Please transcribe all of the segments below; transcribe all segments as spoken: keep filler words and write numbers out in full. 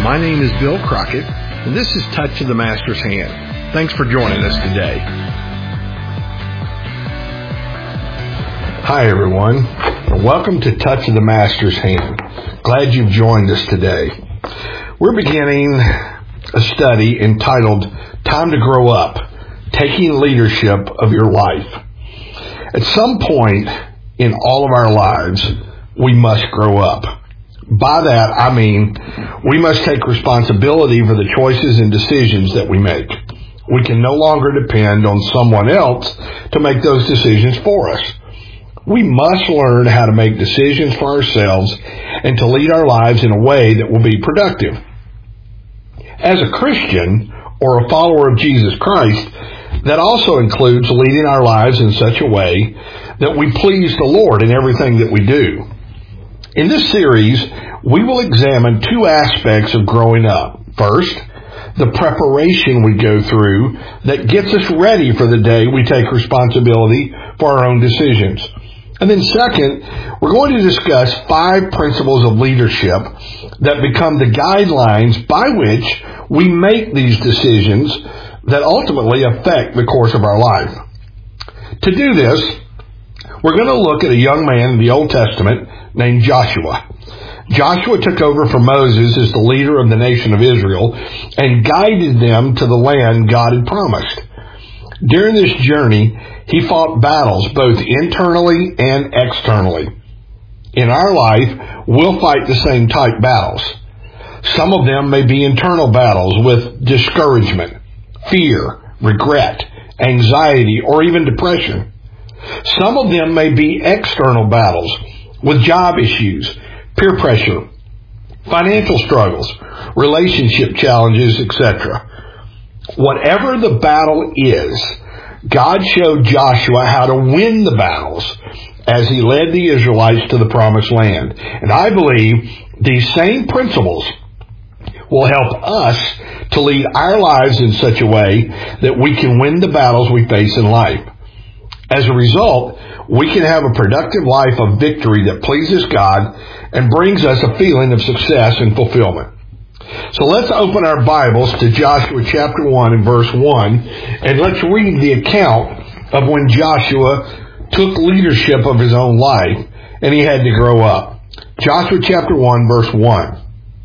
My name is Bill Crockett, and this is Touch of the Master's Hand. Thanks for joining us today. Hi, everyone. Welcome to Touch of the Master's Hand. Glad you've joined us today. We're beginning a study entitled Time to Grow Up, Taking Leadership of Your Life. At some point in all of our lives, we must grow up. By that, I mean we must take responsibility for the choices and decisions that we make. We can no longer depend on someone else to make those decisions for us. We must learn how to make decisions for ourselves and to lead our lives in a way that will be productive. As a Christian or a follower of Jesus Christ, that also includes leading our lives in such a way that we please the Lord in everything that we do. In this series, we will examine two aspects of growing up. First, the preparation we go through that gets us ready for the day we take responsibility for our own decisions. And then second, we're going to discuss five principles of leadership that become the guidelines by which we make these decisions that ultimately affect the course of our life. To do this, we're going to look at a young man in the Old Testament named Joshua. Joshua took over from Moses as the leader of the nation of Israel and guided them to the land God had promised. During this journey, he fought battles both internally and externally. In our life, we'll fight the same type battles. Some of them may be internal battles with discouragement, fear, regret, anxiety, or even depression. Some of them may be external battles with job issues, peer pressure, financial struggles, relationship challenges, et cetera. Whatever the battle is, God showed Joshua how to win the battles as he led the Israelites to the promised land. And I believe these same principles will help us to lead our lives in such a way that we can win the battles we face in life. As a result, we can have a productive life of victory that pleases God and brings us a feeling of success and fulfillment. So let's open our Bibles to Joshua chapter one and verse one, and let's read the account of when Joshua took leadership of his own life and he had to grow up. Joshua chapter one, verse one.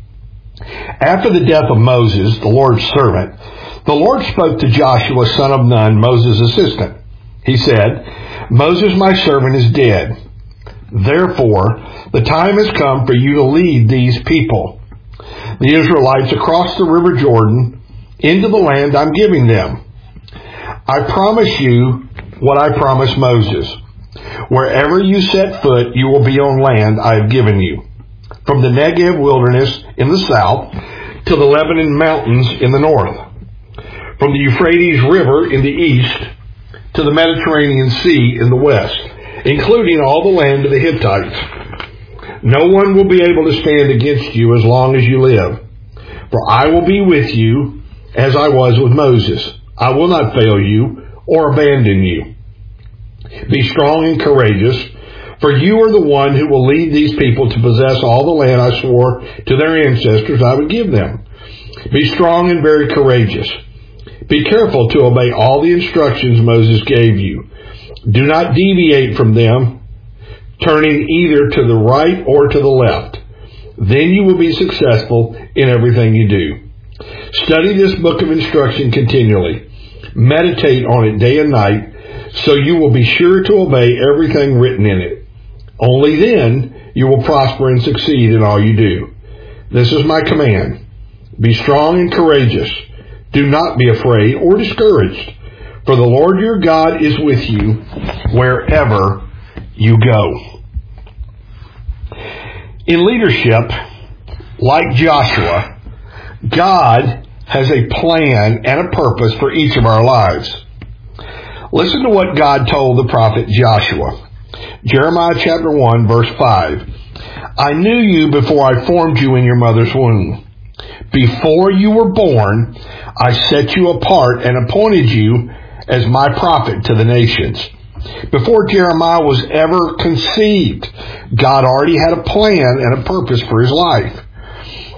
After the death of Moses, the Lord's servant, the Lord spoke to Joshua, son of Nun, Moses' assistant. He said, Moses, my servant, is dead. Therefore, the time has come for you to lead these people, the Israelites, across the river Jordan into the land I'm giving them. I promise you what I promised Moses. Wherever you set foot, you will be on land I have given you, from the Negev wilderness in the south to the Lebanon mountains in the north, from the Euphrates River in the east to the Mediterranean Sea in the west, including all the land of the Hittites. No one will be able to stand against you as long as you live. For I will be with you as I was with Moses. I will not fail you or abandon you. Be strong and courageous, for you are the one who will lead these people to possess all the land I swore to their ancestors I would give them. Be strong and very courageous. Be careful to obey all the instructions Moses gave you. Do not deviate from them, turning either to the right or to the left. Then you will be successful in everything you do. Study this book of instruction continually. Meditate on it day and night, so you will be sure to obey everything written in it. Only then you will prosper and succeed in all you do. This is my command. Be strong and courageous. Do not be afraid or discouraged, for the Lord your God is with you wherever you go. In leadership, like Joshua, God has a plan and a purpose for each of our lives. Listen to what God told the prophet Joshua. Jeremiah chapter one, verse five. I knew you before I formed you in your mother's womb. Before you were born, I set you apart and appointed you as my prophet to the nations. Before Jeremiah was ever conceived, God already had a plan and a purpose for his life.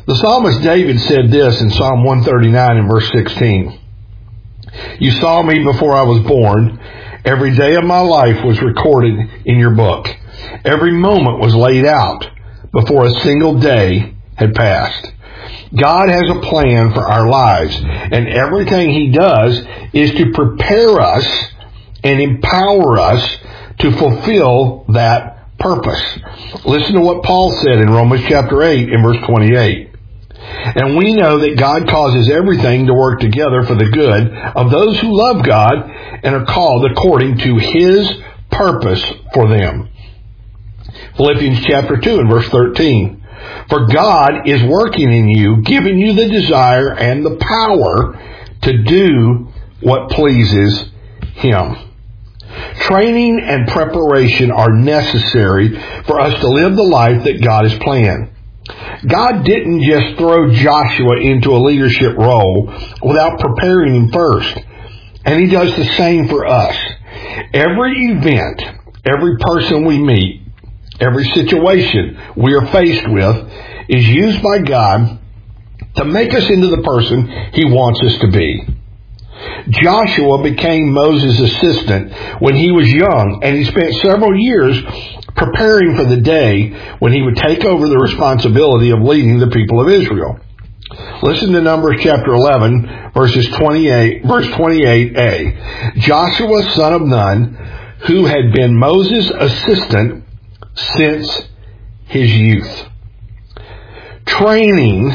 The psalmist David said this in Psalm one thirty-nine and verse sixteen. You saw me before I was born. Every day of my life was recorded in your book. Every moment was laid out before a single day had passed. God has a plan for our lives, and everything He does is to prepare us and empower us to fulfill that purpose. Listen to what Paul said in Romans chapter eight and verse twenty-eight. And we know that God causes everything to work together for the good of those who love God and are called according to His purpose for them. Philippians chapter two and verse thirteen. For God is working in you, giving you the desire and the power to do what pleases Him. Training and preparation are necessary for us to live the life that God has planned. God didn't just throw Joshua into a leadership role without preparing him first. And He does the same for us. Every event, every person we meet, every situation we are faced with is used by God to make us into the person He wants us to be. Joshua became Moses' assistant when he was young, and he spent several years preparing for the day when he would take over the responsibility of leading the people of Israel. Listen to Numbers chapter eleven, verses twenty-eight, verse twenty-eight a. Joshua, son of Nun, who had been Moses' assistant since his youth. Training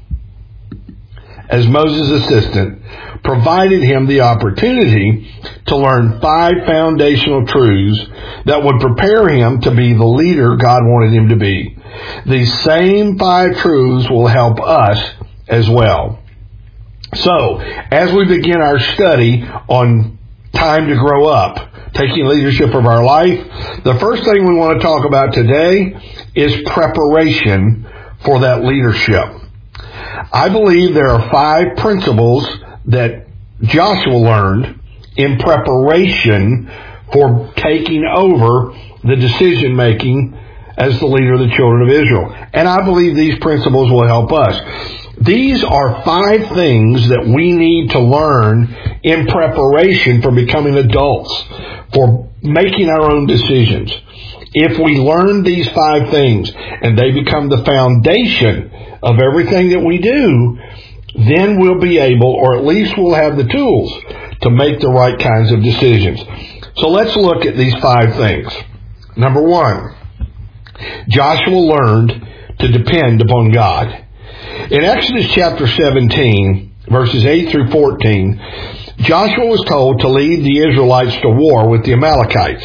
as Moses' assistant provided him the opportunity to learn five foundational truths that would prepare him to be the leader God wanted him to be. These same five truths will help us as well. So, as we begin our study on time to grow up, taking leadership of our life, the first thing we want to talk about today is preparation for that leadership. I believe there are five principles that Joshua learned in preparation for taking over the decision making as the leader of the children of Israel. And I believe these principles will help us. These are five things that we need to learn in preparation for becoming adults, for making our own decisions. If we learn these five things and they become the foundation of everything that we do, then we'll be able, or at least we'll have the tools to make the right kinds of decisions. So let's look at these five things. Number one, Joshua learned to depend upon God. In Exodus chapter seventeen, verses eight through fourteen, Joshua was told to lead the Israelites to war with the Amalekites.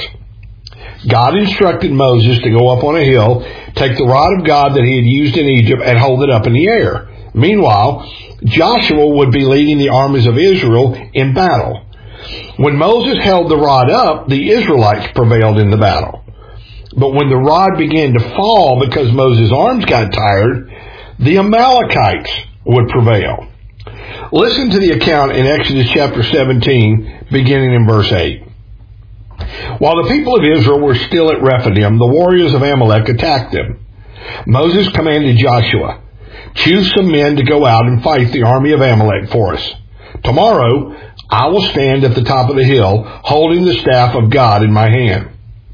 God instructed Moses to go up on a hill, take the rod of God that he had used in Egypt, and hold it up in the air. Meanwhile, Joshua would be leading the armies of Israel in battle. When Moses held the rod up, the Israelites prevailed in the battle. But when the rod began to fall because Moses' arms got tired, the Amalekites would prevail. Listen to the account in Exodus chapter seventeen, beginning in verse eight. While the people of Israel were still at Rephidim, the warriors of Amalek attacked them. Moses commanded Joshua, "Choose some men to go out and fight the army of Amalek for us. Tomorrow I will stand at the top of the hill, holding the staff of God in my hand."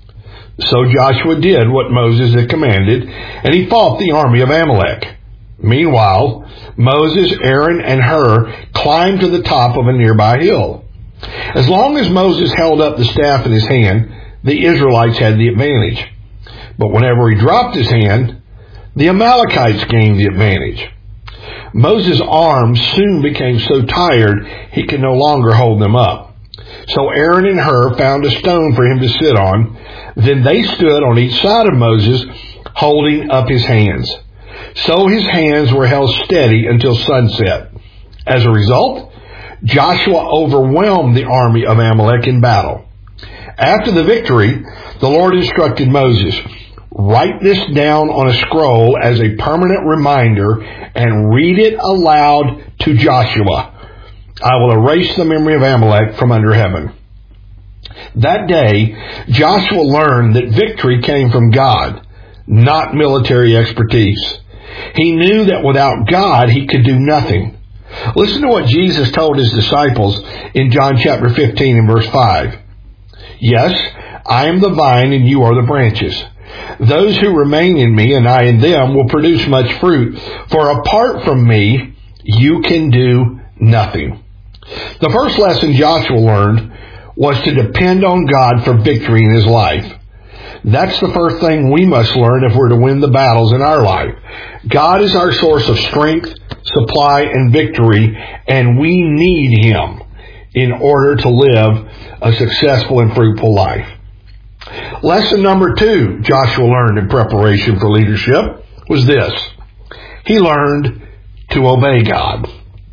So Joshua did what Moses had commanded, and he fought the army of Amalek. Meanwhile, Moses, Aaron, and Hur climbed to the top of a nearby hill. As long as Moses held up the staff in his hand, the Israelites had the advantage. But whenever he dropped his hand, the Amalekites gained the advantage. Moses' arms soon became so tired he could no longer hold them up. So Aaron and Hur found a stone for him to sit on. Then they stood on each side of Moses, holding up his hands. So his hands were held steady until sunset. As a result, Joshua overwhelmed the army of Amalek in battle. After the victory, the Lord instructed Moses, "Write this down on a scroll as a permanent reminder and read it aloud to Joshua. I will erase the memory of Amalek from under heaven." That day, Joshua learned that victory came from God, not military expertise. He knew that without God he could do nothing. Listen to what Jesus told his disciples in John chapter fifteen and verse five. Yes, I am the vine and you are the branches. Those who remain in me and I in them will produce much fruit, for apart from me you can do nothing. The first lesson Joshua learned was to depend on God for victory in his life. That's the first thing we must learn if we're to win the battles in our life. God is our source of strength, supply, and victory, and we need him in order to live a successful and fruitful life. Lesson number two Joshua learned in preparation for leadership was this. He learned to obey God.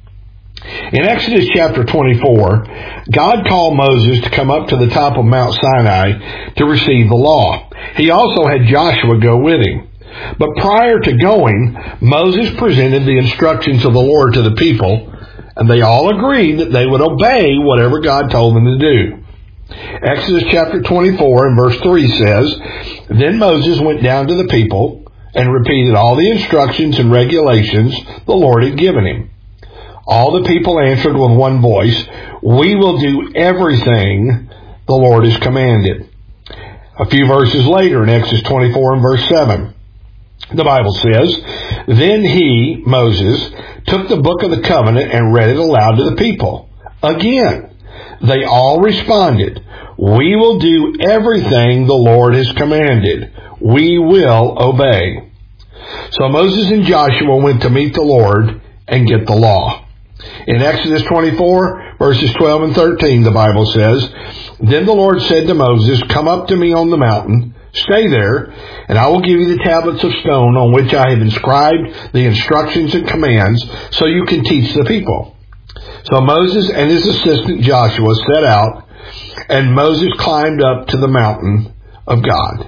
In Exodus chapter twenty-four, God called Moses to come up to the top of Mount Sinai to receive the law. He also had Joshua go with him. But prior to going, Moses presented the instructions of the Lord to the people, and they all agreed that they would obey whatever God told them to do. Exodus chapter twenty-four and verse three says, Then Moses went down to the people and repeated all the instructions and regulations the Lord had given him. All the people answered with one voice, We will do everything the Lord has commanded. A few verses later in Exodus twenty-four and verse seven, the Bible says, Then he, Moses, took the book of the covenant and read it aloud to the people. Again, they all responded, We will do everything the Lord has commanded. We will obey. So Moses and Joshua went to meet the Lord and get the law. In Exodus twenty-four, verses twelve and thirteen, the Bible says, Then the Lord said to Moses, Come up to me on the mountain, stay there, and I will give you the tablets of stone on which I have inscribed the instructions and commands, so you can teach the people. So Moses and his assistant Joshua set out, and Moses climbed up to the mountain of God.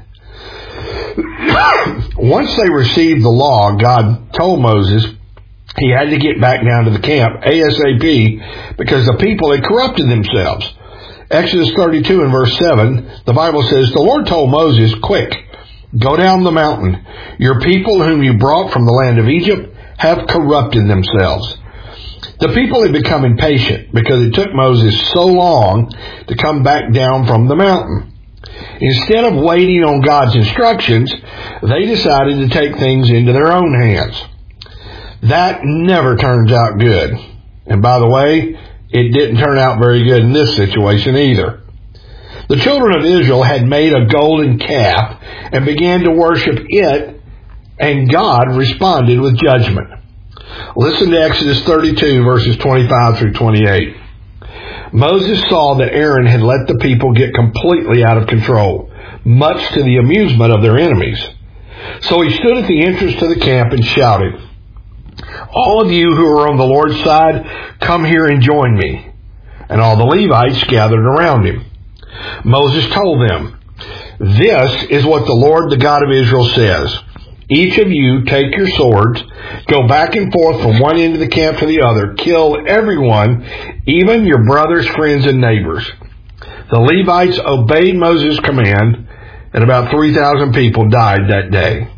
Once they received the law, God told Moses he had to get back down to the camp ASAP because the people had corrupted themselves. Exodus thirty-two and verse seven, the Bible says, The Lord told Moses, Quick, go down the mountain. Your people whom you brought from the land of Egypt have corrupted themselves. The people had become impatient because it took Moses so long to come back down from the mountain. Instead of waiting on God's instructions, they decided to take things into their own hands. That never turns out good. And by the way, it didn't turn out very good in this situation either. The children of Israel had made a golden calf and began to worship it, and God responded with judgment. Listen to Exodus thirty-two, verses twenty-five through twenty-eight. Moses saw that Aaron had let the people get completely out of control, much to the amusement of their enemies. So he stood at the entrance to the camp and shouted, All of you who are on the Lord's side, come here and join me. And all the Levites gathered around him. Moses told them, This is what the Lord, the God of Israel, says. Each of you take your swords, go back and forth from one end of the camp to the other, kill everyone, even your brothers, friends, and neighbors. The Levites obeyed Moses' command, and about three thousand people died that day.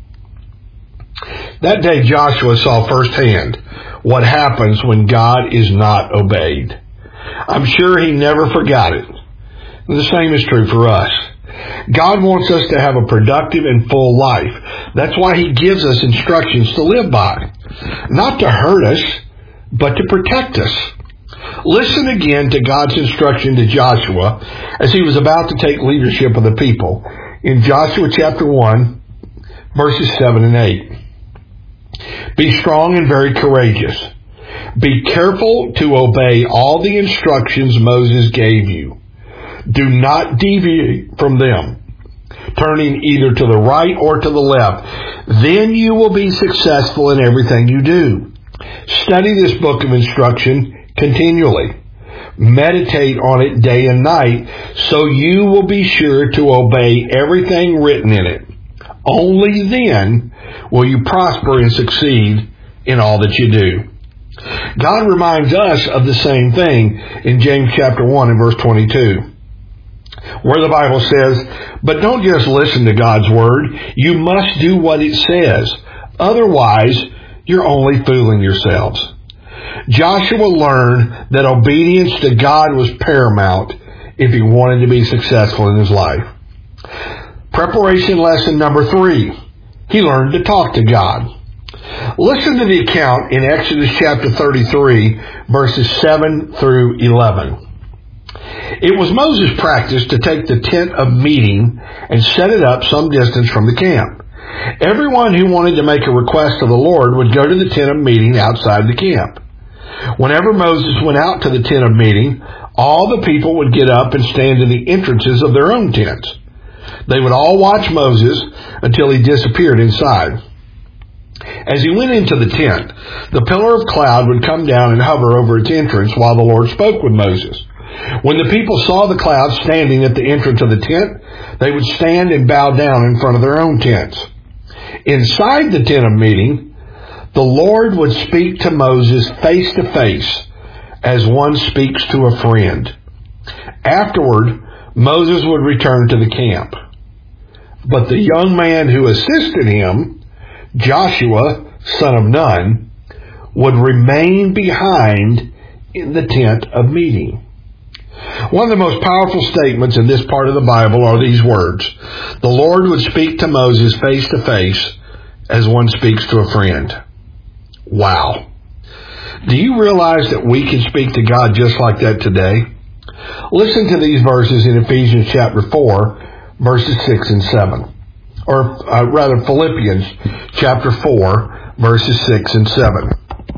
That day Joshua saw firsthand what happens when God is not obeyed. I'm sure he never forgot it. The same is true for us. God wants us to have a productive and full life. That's why he gives us instructions to live by. Not to hurt us, but to protect us. Listen again to God's instruction to Joshua as he was about to take leadership of the people in Joshua chapter one, verses seven and eight. Be strong and very courageous. Be careful to obey all the instructions Moses gave you. Do not deviate from them, turning either to the right or to the left. Then you will be successful in everything you do. Study this book of instruction continually. Meditate on it day and night, so you will be sure to obey everything written in it. Only then will you prosper and succeed in all that you do. God reminds us of the same thing in James chapter one and verse twenty-two. Where the Bible says, But don't just listen to God's word. You must do what it says. Otherwise, you're only fooling yourselves. Joshua learned that obedience to God was paramount if he wanted to be successful in his life. Preparation lesson number three. He learned to talk to God. Listen to the account in Exodus chapter thirty-three, verses seven through eleven. It was Moses' practice to take the tent of meeting and set it up some distance from the camp. Everyone who wanted to make a request of the Lord would go to the tent of meeting outside the camp. Whenever Moses went out to the tent of meeting, all the people would get up and stand in the entrances of their own tents. They would all watch Moses until he disappeared inside. As he went into the tent, the pillar of cloud would come down and hover over its entrance while the Lord spoke with Moses. When the people saw the cloud standing at the entrance of the tent, they would stand and bow down in front of their own tents. Inside the tent of meeting, the Lord would speak to Moses face to face as one speaks to a friend. Afterward, Moses would return to the camp. But the young man who assisted him, Joshua, son of Nun, would remain behind in the tent of meeting. One of the most powerful statements in this part of the Bible are these words. The Lord would speak to Moses face to face as one speaks to a friend. Wow. Do you realize that we can speak to God just like that today? Listen to these verses in Ephesians chapter four, verses six and seven. Or uh, rather, Philippians chapter four, verses six and seven.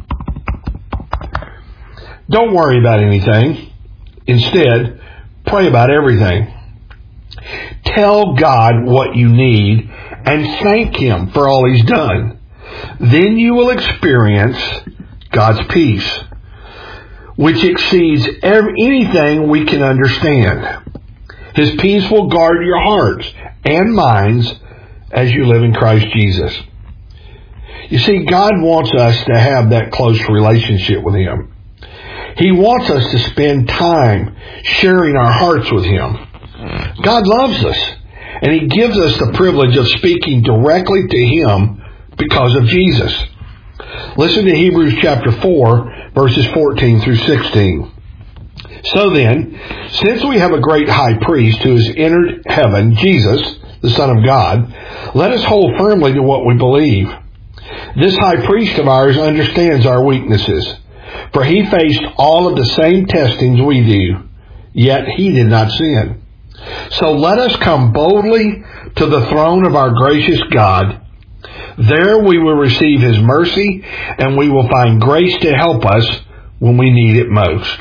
Don't worry about anything. Instead, pray about everything. Tell God what you need and thank Him for all He's done. Then you will experience God's peace, which exceeds every, anything we can understand. His peace will guard your hearts and minds as you live in Christ Jesus. You see, God wants us to have that close relationship with Him. He wants us to spend time sharing our hearts with Him. God loves us, and He gives us the privilege of speaking directly to Him because of Jesus. Listen to Hebrews chapter four, verses fourteen through sixteen. So then, since we have a great high priest who has entered heaven, Jesus, the Son of God, let us hold firmly to what we believe. This high priest of ours understands our weaknesses, for he faced all of the same testings we do, yet he did not sin. So let us come boldly to the throne of our gracious God. There we will receive His mercy, and we will find grace to help us when we need it most.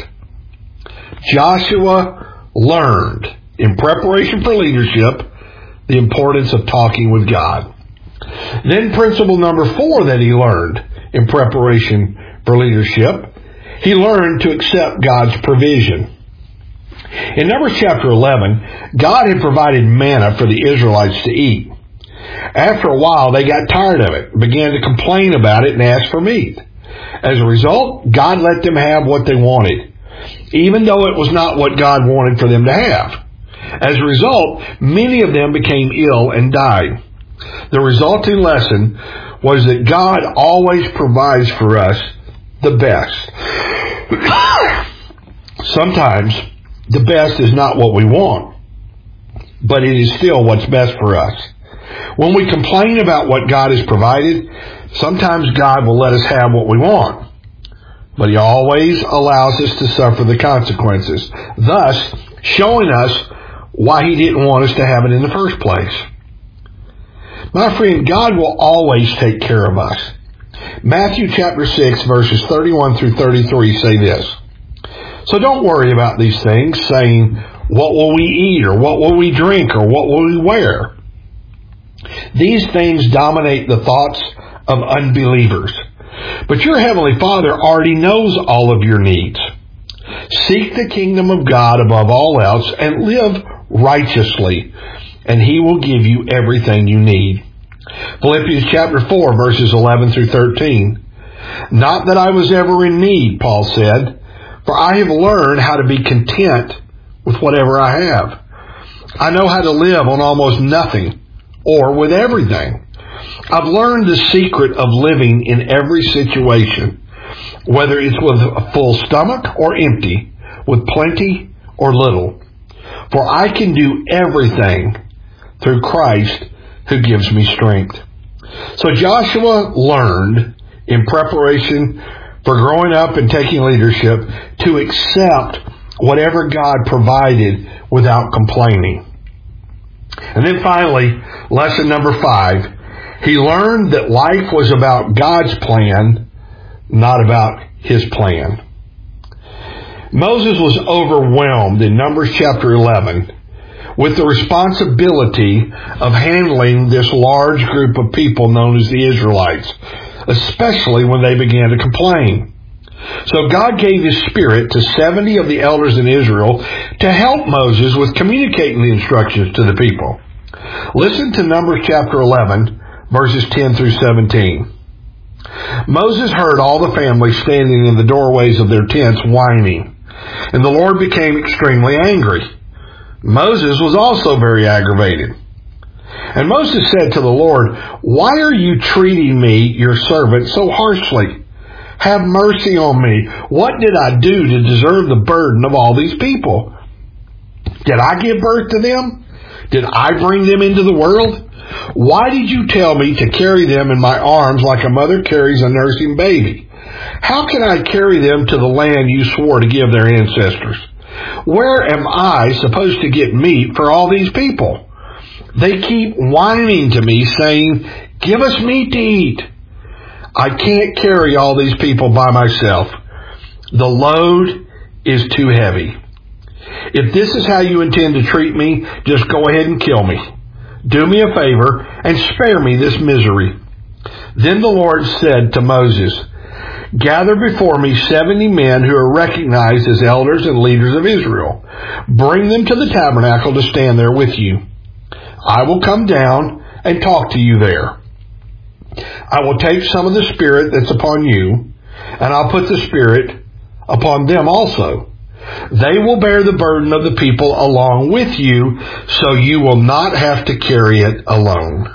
Joshua learned, in preparation for leadership, the importance of talking with God. Then principle number four that he learned in preparation for leadership, he learned to accept God's provision. In Numbers chapter eleven, God had provided manna for the Israelites to eat. After a while, they got tired of it, began to complain about it, and asked for meat. As a result, God let them have what they wanted, even though it was not what God wanted for them to have. As a result, many of them became ill and died. The resulting lesson was that God always provides for us the best. Sometimes, the best is not what we want, but it is still what's best for us. When we complain about what God has provided, sometimes God will let us have what we want, but He always allows us to suffer the consequences, thus showing us why He didn't want us to have it in the first place. My friend, God will always take care of us. Matthew chapter six, verses thirty-one through thirty-three say this. So don't worry about these things, saying, what will we eat, or what will we drink, or what will we wear? These things dominate the thoughts of unbelievers. But your Heavenly Father already knows all of your needs. Seek the kingdom of God above all else and live righteously, and He will give you everything you need. Philippians chapter four, verses eleven through thirteen. Not that I was ever in need, Paul said, for I have learned how to be content with whatever I have. I know how to live on almost nothing, or with everything. I've learned the secret of living in every situation, whether it's with a full stomach or empty, with plenty or little. For I can do everything through Christ who gives me strength. So Joshua learned in preparation for growing up and taking leadership to accept whatever God provided without complaining. And then finally, lesson number five, he learned that life was about God's plan, not about his plan. Moses was overwhelmed in Numbers chapter eleven with the responsibility of handling this large group of people known as the Israelites, especially when they began to complain. So God gave his Spirit to seventy of the elders in Israel to help Moses with communicating the instructions to the people. Listen to Numbers chapter eleven, verses ten through seventeen. Moses heard all the families standing in the doorways of their tents whining, and the Lord became extremely angry. Moses was also very aggravated. And Moses said to the Lord, "Why are you treating me, your servant, so harshly? Have mercy on me. What did I do to deserve the burden of all these people? Did I give birth to them? Did I bring them into the world? Why did you tell me to carry them in my arms like a mother carries a nursing baby? How can I carry them to the land you swore to give their ancestors? Where am I supposed to get meat for all these people? They keep whining to me, saying, 'Give us meat to eat.' I can't carry all these people by myself. The load is too heavy. If this is how you intend to treat me, just go ahead and kill me. Do me a favor and spare me this misery." Then the Lord said to Moses, "Gather before me seventy men who are recognized as elders and leaders of Israel. Bring them to the tabernacle to stand there with you. I will come down and talk to you there. I will take some of the Spirit that's upon you, and I'll put the Spirit upon them also. They will bear the burden of the people along with you, so you will not have to carry it alone."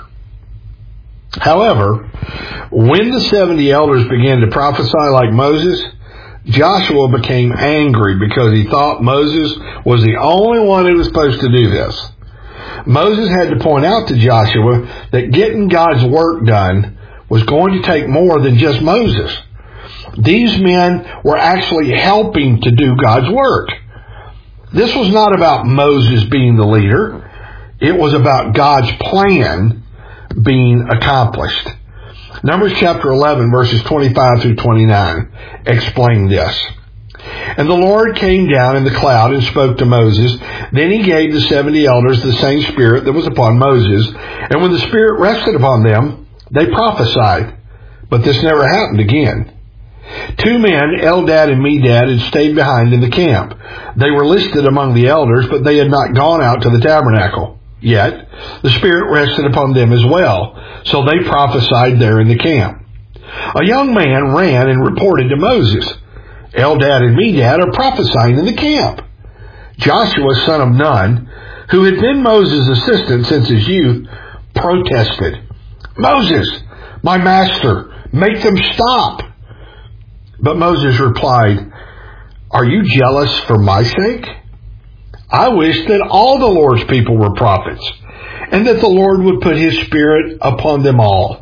However, when the seventy elders began to prophesy like Moses, Joshua became angry because he thought Moses was the only one who was supposed to do this. Moses had to point out to Joshua that getting God's work done was going to take more than just Moses. These men were actually helping to do God's work. This was not about Moses being the leader. It was about God's plan being accomplished. Numbers chapter eleven, verses twenty-five through twenty-nine explain this. "And the Lord came down in the cloud and spoke to Moses. Then he gave the seventy elders the same Spirit that was upon Moses. And when the Spirit rested upon them, they prophesied." But this never happened again. Two men, Eldad and Medad, had stayed behind in the camp. They were listed among the elders, but they had not gone out to the tabernacle. Yet the Spirit rested upon them as well, so they prophesied there in the camp. A young man ran and reported to Moses, "Eldad and Medad are prophesying in the camp." Joshua, son of Nun, who had been Moses' assistant since his youth, protested, "Moses, my master, make them stop." But Moses replied, "Are you jealous for my sake? I wish that all the Lord's people were prophets, and that the Lord would put his Spirit upon them all."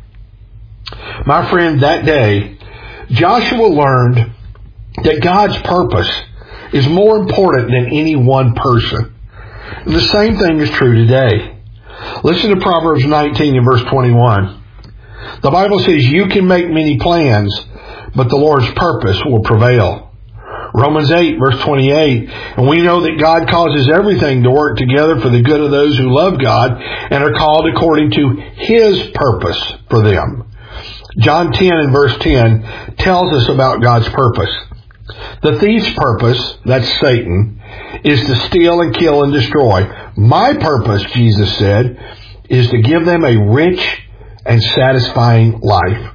My friend, that day, Joshua learned that God's purpose is more important than any one person. And the same thing is true today. Listen to Proverbs nineteen and verse twenty-one. The Bible says, "You can make many plans, but the Lord's purpose will prevail." Romans eight, verse twenty-eight, "And we know that God causes everything to work together for the good of those who love God and are called according to his purpose for them." John ten and verse ten tells us about God's purpose. The thief's purpose, that's Satan, is to steal and kill and destroy. My purpose, Jesus said, is to give them a rich and satisfying life.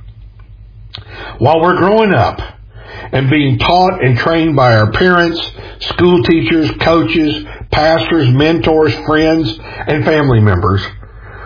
While we're growing up and being taught and trained by our parents, school teachers, coaches, pastors, mentors, friends, and family members,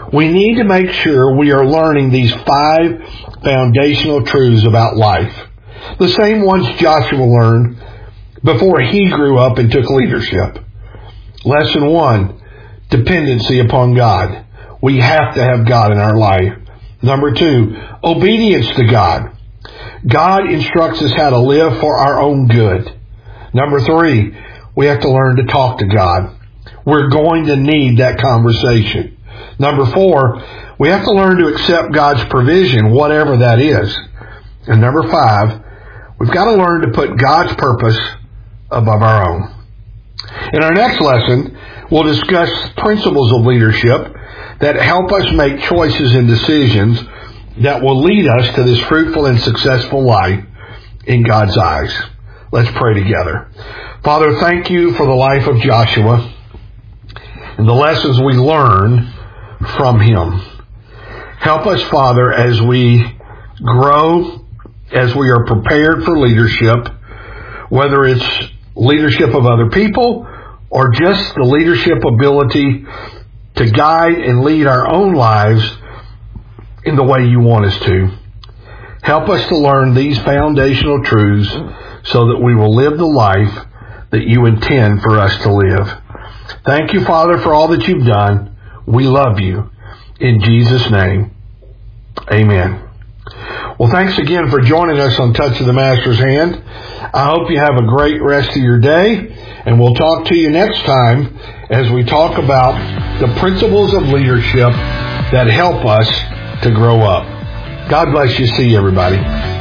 we need to make sure we are learning these five foundational truths about life, the same ones Joshua learned before he grew up and took leadership. Lesson one, dependency upon God. We have to have God in our life. Number two, obedience to God. God instructs us how to live for our own good. Number three, we have to learn to talk to God. We're going to need that conversation. Number four, we have to learn to accept God's provision, whatever that is. And number five, we've got to learn to put God's purpose above our own. In our next lesson, we'll discuss principles of leadership that help us make choices and decisions that will lead us to this fruitful and successful life in God's eyes. Let's pray together. Father, thank you for the life of Joshua and the lessons we learn from him. Help us, Father, as we grow, as we are prepared for leadership, whether it's leadership of other people or just the leadership ability to guide and lead our own lives in the way you want us to. Help us to learn these foundational truths so that we will live the life that you intend for us to live. Thank you, Father, for all that you've done. We love you. In Jesus' name, amen. Well, thanks again for joining us on Touch of the Master's Hand. I hope you have a great rest of your day, and we'll talk to you next time as we talk about the principles of leadership that help us to grow up. God bless you. See you, everybody.